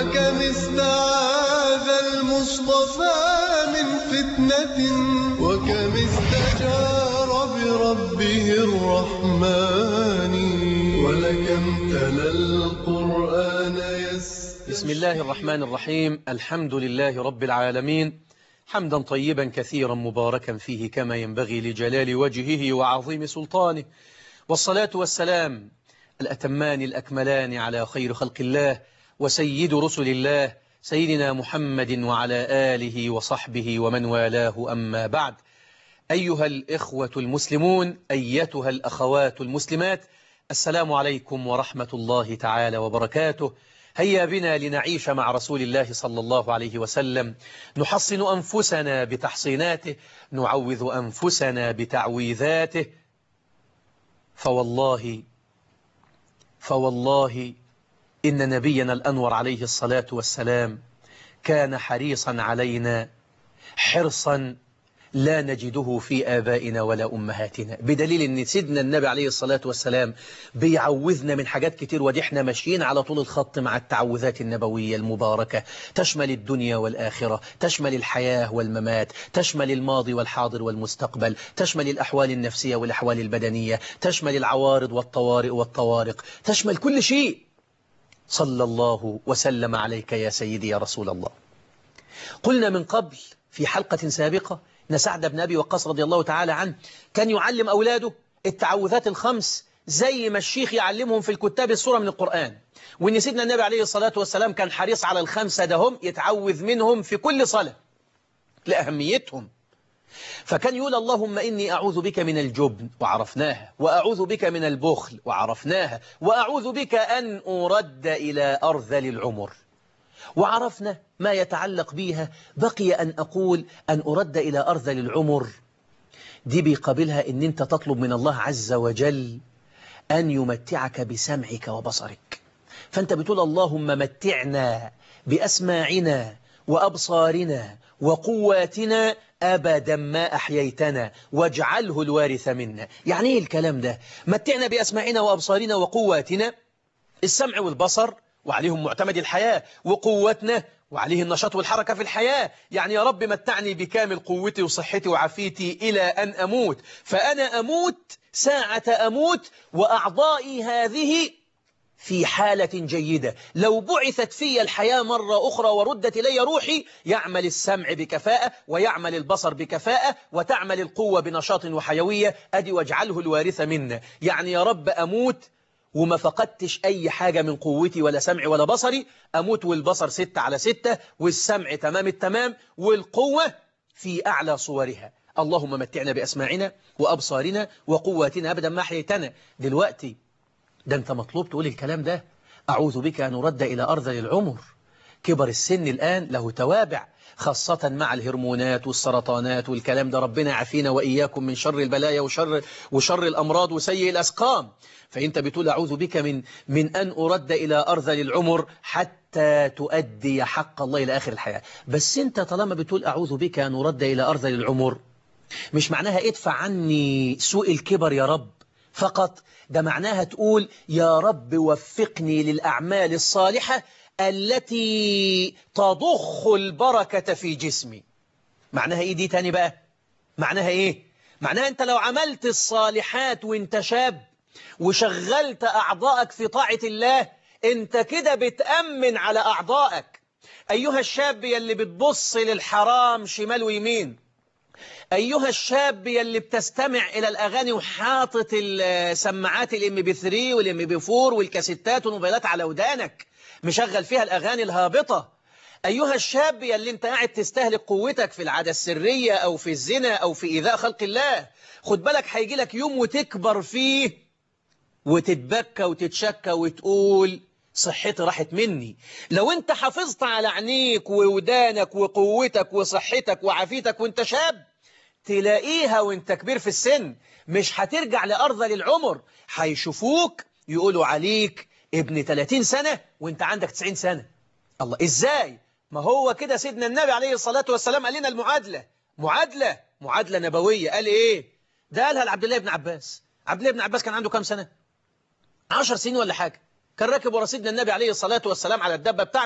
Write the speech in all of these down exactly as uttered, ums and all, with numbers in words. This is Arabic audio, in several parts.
وكم استعاذ المصطفى من فتنة وكم استجار بربه الرحمن ولكم تلا القرآن يستشفي. بسم الله الرحمن الرحيم. الحمد لله رب العالمين، حمدا طيبا كثيرا مباركا فيه كما ينبغي لجلال وجهه وعظيم سلطانه، والصلاة والسلام الأتمان الأكملان على خير خلق الله وسيد رسل الله سيدنا محمد وعلى آله وصحبه ومن والاه. أما بعد، أيها الإخوة المسلمون، أيتها الأخوات المسلمات، السلام عليكم ورحمة الله تعالى وبركاته. هيا بنا لنعيش مع رسول الله صلى الله عليه وسلم، نحصن أنفسنا بتحصيناته، نعوذ أنفسنا بتعويذاته. فوالله فوالله إن نبينا الأنور عليه الصلاة والسلام كان حريصا علينا حرصا لا نجده في آبائنا ولا أمهاتنا، بدليل أن سيدنا النبي عليه الصلاة والسلام بيعوذنا من حاجات كتير، ودي احنا ماشيين على طول الخط مع التعوذات النبوية المباركة، تشمل الدنيا والآخرة، تشمل الحياة والممات، تشمل الماضي والحاضر والمستقبل، تشمل الأحوال النفسية والأحوال البدنية، تشمل العوارض والطوارئ والطوارق، تشمل كل شيء. صلى الله وسلم عليك يا سيدي يا رسول الله. قلنا من قبل في حلقة سابقة أن سعد بن أبي وقاص رضي الله تعالى عنه كان يعلم أولاده التعوذات الخمس زي ما الشيخ يعلمهم في الكتاب السورة من القرآن، وأن سيدنا النبي عليه الصلاة والسلام كان حريص على الخمسة دهم يتعوذ منهم في كل صلاة لأهميتهم. فكان يقول اللهم إني أعوذ بك من الجبن وعرفناها، وأعوذ بك من البخل وعرفناها، وأعوذ بك أن أرد إلى أرذل العمر وعرفنا ما يتعلق بها. بقي أن أقول أن أرد إلى أرذل العمر دي بيقابلها أن أنت تطلب من الله عز وجل أن يمتعك بسمعك وبصرك، فأنت بتقول اللهم متعنا بأسماعنا وأبصارنا وقواتنا أبدا ما أحييتنا واجعله الوارث منا. يعني إيه الكلام ده؟ متعنا بأسماعنا وأبصارنا وقواتنا، السمع والبصر وعليهم معتمد الحياة، وقوتنا وعليه النشاط والحركة في الحياة. يعني يا رب متعني بكامل قوتي وصحتي وعافيتي إلى أن أموت، فأنا أموت ساعة أموت وأعضائي هذه في حالة جيدة. لو بعثت في الحياة مرة أخرى وردت إلي روحي، يعمل السمع بكفاءة ويعمل البصر بكفاءة وتعمل القوة بنشاط وحيوية. أدي واجعله الوارث منا، يعني يا رب أموت وما فقدتش أي حاجة من قوتي ولا سمعي ولا بصري، أموت والبصر ستة على ستة والسمع تمام التمام والقوة في أعلى صورها. اللهم متعنا بأسماعنا وأبصارنا وقواتنا أبدا ما حييتنا. دلوقتي ده أنت مطلوب تقول الكلام ده، أعوذ بك أن أرد إلى أرذل العمر. كبر السن الآن له توابع، خاصة مع الهرمونات والسرطانات والكلام ده. ربنا يعافينا وإياكم من شر البلايا وشر, وشر الأمراض وسيء الأسقام. فأنت بتقول أعوذ بك من, من أن أرد إلى أرذل العمر حتى تؤدي حق الله إلى آخر الحياة. بس أنت طالما بتقول أعوذ بك أن أرد إلى أرذل العمر، مش معناها ادفع عني سوء الكبر يا رب فقط، ده معناها تقول يا رب وفقني للأعمال الصالحة التي تضخ البركة في جسمي. معناها إيه دي تاني بقى؟ معناها إيه؟ معناها أنت لو عملت الصالحات وانت شاب وشغلت أعضائك في طاعة الله، أنت كده بتأمن على أعضائك. أيها الشاب يلي بتبص للحرام شمال ويمين، أيها الشاب يلي بتستمع إلى الأغاني وحاطط السماعات الام بي ثري والام بي فور والكاسيتات والموبايلات على ودانك مشغل فيها الأغاني الهابطة، أيها الشاب يلي أنت قاعد تستهلك قوتك في العادة السرية أو في الزنا أو في إيذاء خلق الله، خد بالك هيجي لك يوم وتكبر فيه وتتبكى وتتشكى وتقول صحتي راحت مني. لو أنت حافظت على عينيك وودانك وقوتك وصحتك وعافيتك وانت شاب، تلاقيها وانت كبير في السن، مش هترجع لأرذل العمر، هيشوفوك يقولوا عليك ابن ثلاثين سنة وانت عندك تسعين سنة. الله، ازاي؟ ما هو كده سيدنا النبي عليه الصلاة والسلام قال لنا المعادلة، معادلة معادلة نبوية. قال ايه؟ ده قالها لعبد الله بن عباس. عبد الله بن عباس كان عنده كام سنة؟ عشر سنين ولا حاجة. كان راكب ورا سيدنا النبي عليه الصلاة والسلام على الدابة بتاعته،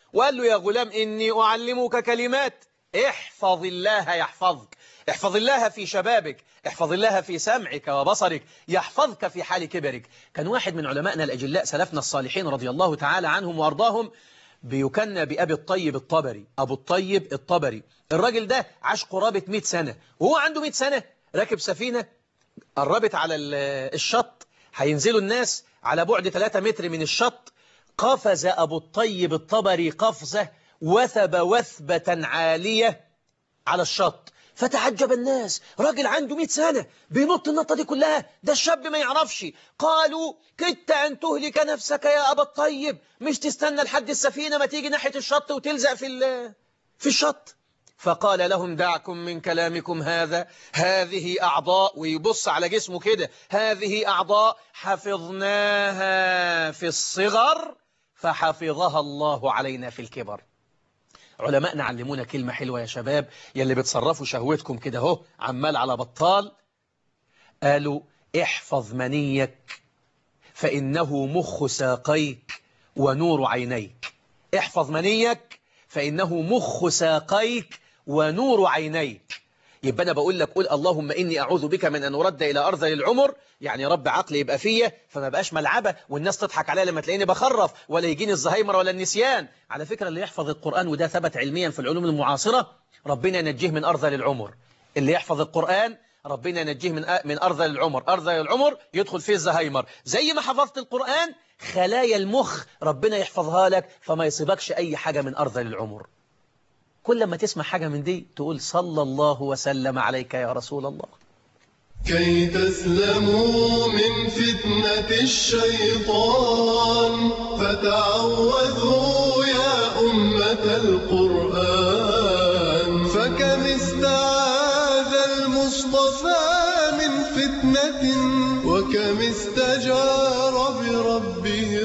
وقال له يا غلام إني أعلمك كلمات، احفظ الله يحفظك. احفظ الله في شبابك، احفظ الله في سمعك وبصرك، يحفظك في حال كبرك. كان واحد من علمائنا الأجلاء سلفنا الصالحين رضي الله تعالى عنهم وأرضاهم بيكنى بأبي الطيب الطبري. أبو الطيب الطبري، الراجل ده عاش قرابة مئة سنة، وهو عنده مئة سنة راكب سفينة قربت على الشط، هينزلوا الناس على بعد ثلاثة متر من الشط. قفز أبو الطيب الطبري قفزة وثب وثبة عالية على الشط، فتعجب الناس، راجل عنده مئة سنة بينط النطة دي كلها، ده الشاب ما يعرفش. قالوا كدت أن تهلك نفسك يا أبا الطيب، مش تستنى لحد السفينة ما تيجي ناحية الشط وتلزق في في الشط. فقال لهم دعكم من كلامكم هذا، هذه أعضاء، ويبص على جسمه كده، هذه أعضاء حفظناها في الصغر فحفظها الله علينا في الكبر. علماءنا علمونا كلمة حلوة يا شباب، يلي بتصرفوا شهوتكم كده اهو عمال على بطال. قالوا احفظ منيك فإنه مخ ساقيك ونور عينيك. احفظ منيك فإنه مخ ساقيك ونور عينيك. يبقى أنا بقول لك قول اللهم إني أعوذ بك من أن أرد إلى أرذل العمر، يعني رب عقلي يبقى فيا فما بقاش ملعبة والناس تضحك عليا لما تلاقيني بخرف ولا يجيني الزهايمر ولا النسيان. على فكرة اللي يحفظ القرآن، وده ثبت علميا في العلوم المعاصرة، ربنا ينجيه من أرذل العمر. اللي يحفظ القرآن ربنا ينجيه من من أرذل العمر. أرذل العمر يدخل فيه الزهايمر. زي ما حفظت القرآن خلايا المخ ربنا يحفظها لك فما يصيبكش أي حاجة من أرذل العمر. كل ما تسمع حاجة من دي تقول صلى الله وسلم عليك يا رسول الله. كي تسلموا من فتنة الشيطان فتعوذوا يا أمة القرآن، فكم استعاذ المصطفى من فتنة وكم استجار بربه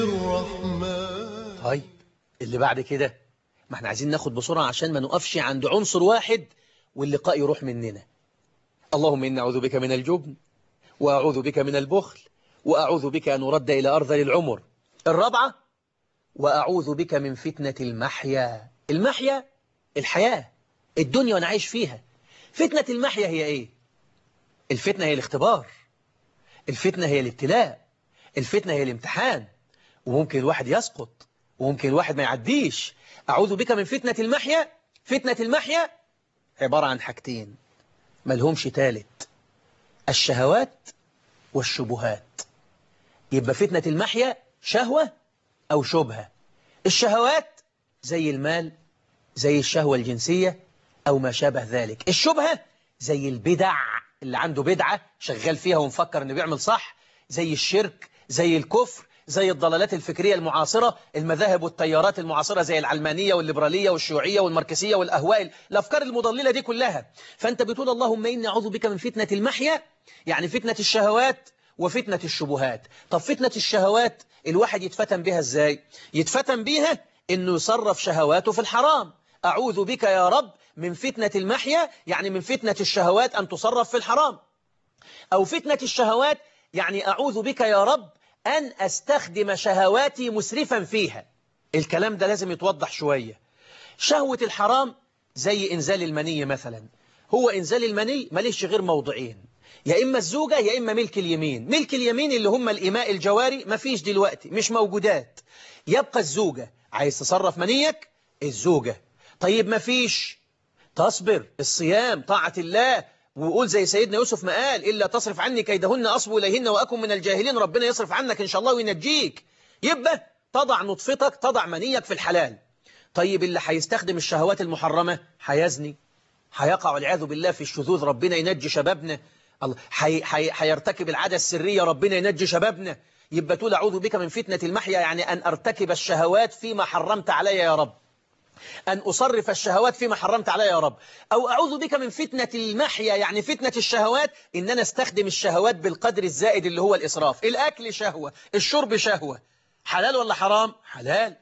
الرحمن. طيب اللي بعد كده، ما احنا عايزين ناخد بسرعة عشان ما نقفش عند عنصر واحد واللقاء يروح مننا. اللهم إني أعوذ بك من الجبن وأعوذ بك من البخل وأعوذ بك أن أرد إلى أرذل العمر. الرابعة وأعوذ بك من فتنة المحيا. المحيا الحياة، الدنيا وأنا عايش فيها. فتنة المحيا هي إيه؟ الفتنة هي الاختبار، الفتنة هي الابتلاء، الفتنة هي الامتحان، وممكن الواحد يسقط وممكن الواحد ما يعديش. أعوذ بك من فتنة المحيا. فتنة المحيا عبارة عن حاجتين ملهمش تالت، الشهوات والشبهات. يبقى فتنة المحيا شهوة أو شبهة. الشهوات زي المال، زي الشهوة الجنسية أو ما شابه ذلك. الشبهة زي البدع، اللي عنده بدعة شغال فيها ومفكر أنه بيعمل صح، زي الشرك، زي الكفر، زي الضلالات الفكرية المعاصرة، المذاهب والتيارات المعاصرة زي العلمانية والليبرالية والشيوعية والماركسية والأهواء، الأفكار المضللة دي كلها. فأنت بتقول اللهم إني أعوذ بك من فتنة المحيا، يعني فتنة الشهوات وفتنة الشبهات. طب فتنة الشهوات الواحد يتفتن بها إزاي؟ يتفتن بها إنه يصرف شهواته في الحرام. أعوذ بك يا رب من فتنة المحيا، يعني من فتنة الشهوات أن تصرف في الحرام. أو فتنة الشهوات يعني أعوذ بك يا رب أن أستخدم شهواتي مسرفا فيها. الكلام ده لازم يتوضح شوية. شهوة الحرام زي إنزال المني مثلا. هو إنزال المني ماليش غير موضعين، يا إما الزوجة يا إما ملك اليمين. ملك اليمين اللي هم الإماء الجواري مفيش دلوقتي، مش موجودات. يبقى الزوجة، عايز تصرف منيك الزوجة. طيب مفيش، تصبر، الصيام، طاعة الله، وقول زي سيدنا يوسف ما قال إلا تصرف عني كيدهن أصب إليهن وأكن من الجاهلين، ربنا يصرف عنك إن شاء الله وينجيك. يبقى تضع نطفتك، تضع منيك في الحلال. طيب اللي هيستخدم الشهوات المحرمة هيزني، هيقع والعياذ بالله في الشذوذ، ربنا ينجي شبابنا. الله هيرتكب العادة السرية، ربنا ينجي شبابنا. يبقى تقول أعوذ بك من فتنة المحيا، يعني أن أرتكب الشهوات فيما حرمت علي يا رب، أن أصرف الشهوات فيما حرمت علي يا رب. أو أعوذ بك من فتنة المحيا، يعني فتنة الشهوات إن أنا استخدم الشهوات بالقدر الزائد اللي هو الإسراف. الأكل شهوة، الشرب شهوة، حلال ولا حرام؟ حلال.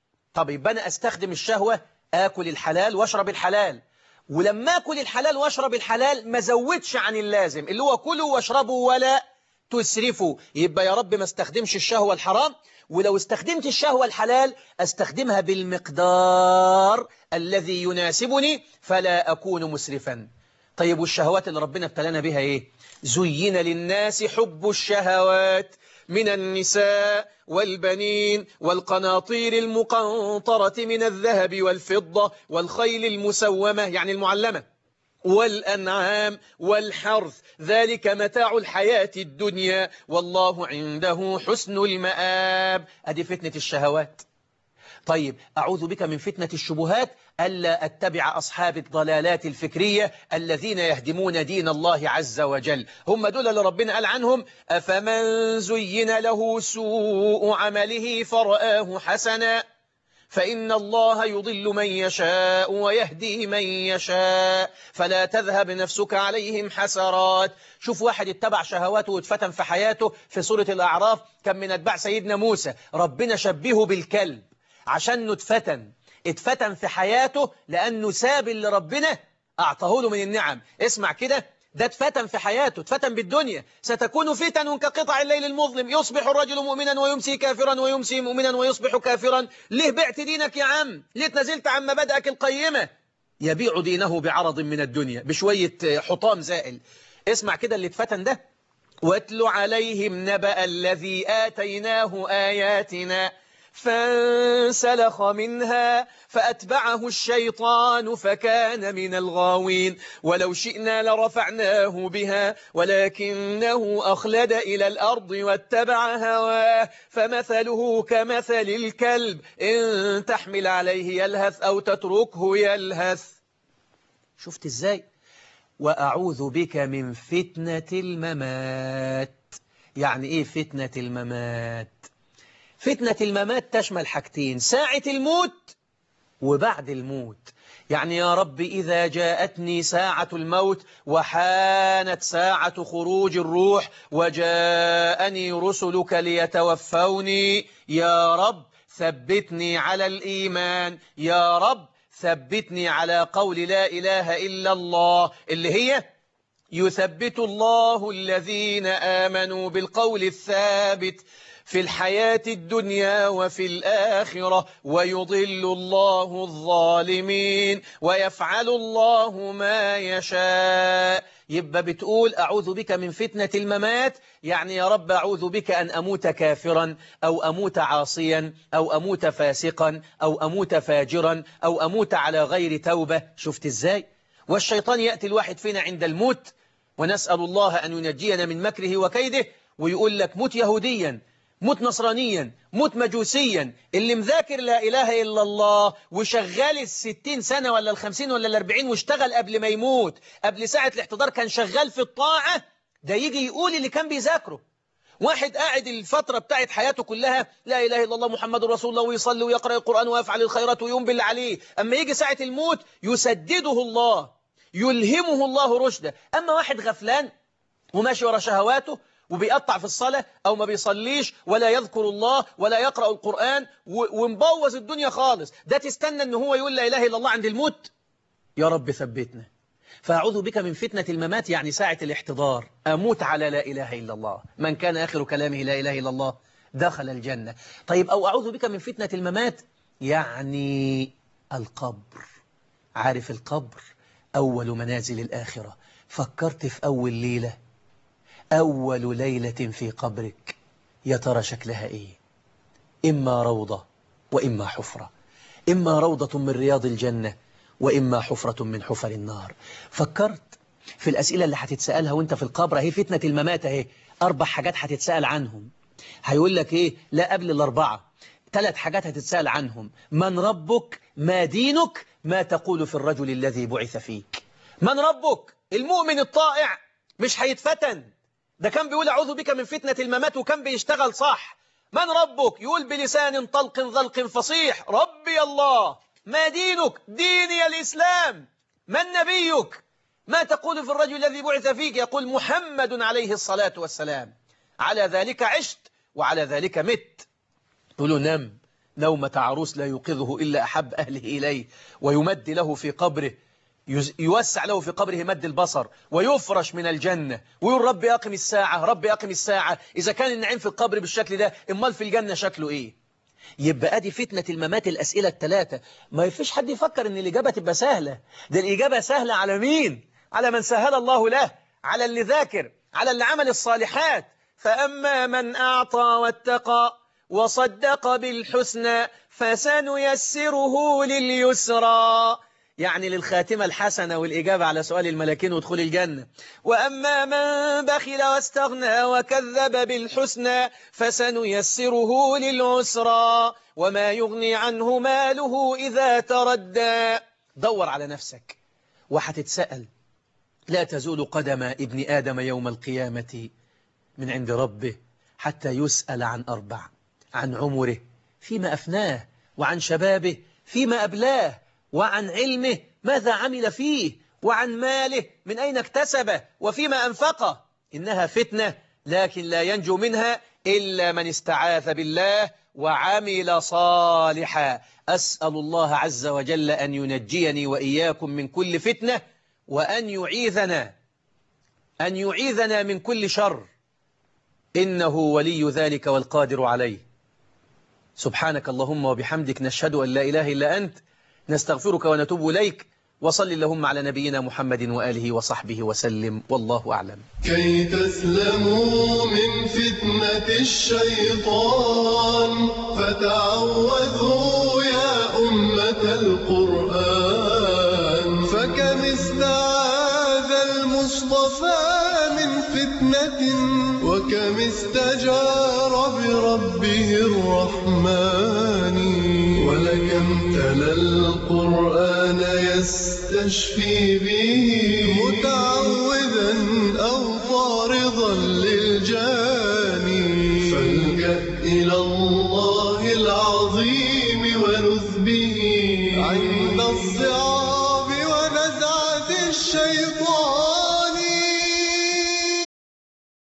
طب يبقى أنا أستخدم الشهوة، آكل الحلال واشرب الحلال، ولما أكل الحلال واشرب الحلال ما زودش عن اللازم اللي هو كلوا واشربوا ولا تسرفوا، يبقى يا رب ما استخدمش الشهوة الحرام، ولو استخدمت الشهوة الحلال استخدمها بالمقدار الذي يناسبني فلا أكون مسرفا. طيب والشهوات اللي ربنا ابتلانا بها إيه؟ زين للناس حب الشهوات من النساء والبنين والقناطير المقنطرة من الذهب والفضة والخيل المسومة يعني المعلمة والأنعام والحرث ذلك متاع الحياة الدنيا والله عنده حسن المآب. أدي فتنة الشهوات. طيب أعوذ بك من فتنة الشبهات، ألا أتبع أصحاب الضلالات الفكرية الذين يهدمون دين الله عز وجل. هم دول اللي ربنا قال عنهم أفمن زين له سوء عمله فرآه حسنا فإن الله يضل من يشاء ويهدي من يشاء فلا تذهب نفسك عليهم حسرات. شوف واحد اتبع شهواته واتفتن في حياته. في سورة الأعراف كان من أتباع سيدنا موسى ربنا شبهه بالكلب عشان اتفتن اتفتن في حياته لأنه ساب اللي ربنا أعطاه له من النعم. اسمع كده، ده اتفتن في حياته، اتفتن بالدنيا. ستكون فتن كقطع الليل المظلم يصبح الرجل مؤمنا ويمسي كافرا ويمسي مؤمنا ويصبح كافرا. ليه بعت دينك يا عم؟ ليه تنزلت عن مبادئك القيمة؟ يبيع دينه بعرض من الدنيا بشوية حطام زائل. اسمع كده اللي اتفتن ده. واتل عليهم نبأ الذي آتيناه آياتنا فانسلخ منها فأتبعه الشيطان فكان من الغاوين ولو شئنا لرفعناه بها ولكنه أخلد إلى الأرض واتبع هواه فمثله كمثل الكلب إن تحمل عليه يلهث أو تتركه يلهث. شفت إزاي؟ وأعوذ بك من فتنة الممات. يعني إيه فتنة الممات؟ فتنة الممات تشمل حاجتين: ساعة الموت وبعد الموت. يعني يا رب إذا جاءتني ساعة الموت وحانت ساعة خروج الروح وجاءني رسلك ليتوفوني، يا رب ثبتني على الإيمان، يا رب ثبتني على قول لا إله إلا الله اللي هي يثبت الله الذين آمنوا بالقول الثابت في الحياة الدنيا وفي الآخرة ويضل الله الظالمين ويفعل الله ما يشاء. يبقى بتقول أعوذ بك من فتنة الممات، يعني يا رب أعوذ بك أن أموت كافرا أو أموت عاصيا أو أموت فاسقا أو أموت فاجرا أو أموت على غير توبة. شفت إزاي؟ والشيطان يأتي الواحد فينا عند الموت، ونسأل الله أن ينجينا من مكره وكيده، ويقول لك موت يهوديا، موت نصرانيا، موت مجوسيا. اللي مذاكر لا إله إلا الله وشغال الستين سنة ولا الخمسين ولا الأربعين واشتغل قبل ما يموت، قبل ساعة الاحتضار كان شغال في الطاعة، ده يجي يقول اللي كان بيذاكره. واحد قاعد الفترة بتاعت حياته كلها لا إله إلا الله محمد رسول الله ويصلي ويقرأ القرآن ويفعل الخيرات ويوم بالله عليه، أما يجي ساعة الموت يسدده الله، يلهمه الله رشده. أما واحد غفلان وماشي ورا شهواته وبيقطع في الصلاة أو ما بيصليش ولا يذكر الله ولا يقرأ القرآن ومبوظ الدنيا خالص، ده تستنى أنه هو يقول لا إله إلا الله عند الموت؟ يا رب ثبتنا. فأعوذ بك من فتنة الممات، يعني ساعة الاحتضار أموت على لا إله إلا الله. من كان آخر كلامه لا إله إلا الله دخل الجنة. طيب أو أعوذ بك من فتنة الممات يعني القبر. عارف القبر أول منازل الآخرة. فكرت في أول ليلة، أول ليلة في قبرك يا ترى شكلها إيه؟ إما روضة وإما حفرة، إما روضة من رياض الجنة وإما حفرة من حفر النار. فكرت في الأسئلة اللي هتتسألها وانت في القبر؟ هي فتنة الممات اهي، أربع حاجات هتتسأل عنهم. هيقول لك إيه؟ لا قبل الأربعة ثلاث حاجات هتتسأل عنهم: من ربك؟ ما دينك؟ ما تقول في الرجل الذي بعث فيك؟ من ربك؟ المؤمن الطائع مش هيتفتن، ده كان بيقول أعوذ بك من فتنة الممات وكان بيشتغل صح. من ربك؟ يقول بلسان طلق ذلق فصيح ربي الله. ما دينك؟ ديني الإسلام. من نبيك؟ ما تقول في الرجل الذي بعث فيك؟ يقول محمد عليه الصلاة والسلام. على ذلك عشت وعلى ذلك مت. تقول له نم نومة عروس لا يوقظه إلا أحب أهله إليه، ويمد له في قبره يوسع له في قبره مد البصر ويفرش من الجنة ويقول ربي أقم الساعة ربي أقم الساعة. إذا كان النعيم في القبر بالشكل ده امال في الجنة شكله إيه؟ يبقى أدي فتنة الممات الأسئلة الثلاثة. ما يفيش حد يفكر إن الإجابة تبقى سهلة. ده الإجابة سهلة على مين؟ على من سهل الله له، على اللي ذاكر، على اللي عمل الصالحات. فأما من أعطى واتقى وصدق بالحسنى فسنيسره لليسرى، يعني للخاتمة الحسنة والإجابة على سؤال الملكين ودخول الجنة. وأما من بخل واستغنى وكذب بالحسنى فسنيسره للعسرى وما يغني عنه ماله إذا تردى. دور على نفسك وحتتسأل. لا تزول قدم ابن آدم يوم القيامة من عند ربه حتى يسأل عن أربع: عن عمره فيما أفناه، وعن شبابه فيما أبلاه، وعن علمه ماذا عمل فيه، وعن ماله من أين اكتسبه وفيما أنفقه. إنها فتنة لكن لا ينجو منها إلا من استعاذ بالله وعمل صالحا. أسأل الله عز وجل أن ينجيني وإياكم من كل فتنة، وأن يعيذنا أن يعيذنا من كل شر، إنه ولي ذلك والقادر عليه. سبحانك اللهم وبحمدك، نشهد أن لا إله إلا أنت، نستغفرك ونتوب إليك. وصل اللهم على نبينا محمد وآله وصحبه وسلم، والله أعلم. كي تسلموا من فتنة الشيطان فتعوذوا يا أمة القرآن. فكم استعاذ المصطفى من فتنة وكم استجار بربه الرحمن. ولكم تلا القرآن يستشفي به متعوذا أو طارضا للجاني. فالجأ إلى الله العظيم ونذ به عند الصعاب ونزعة الشيطان.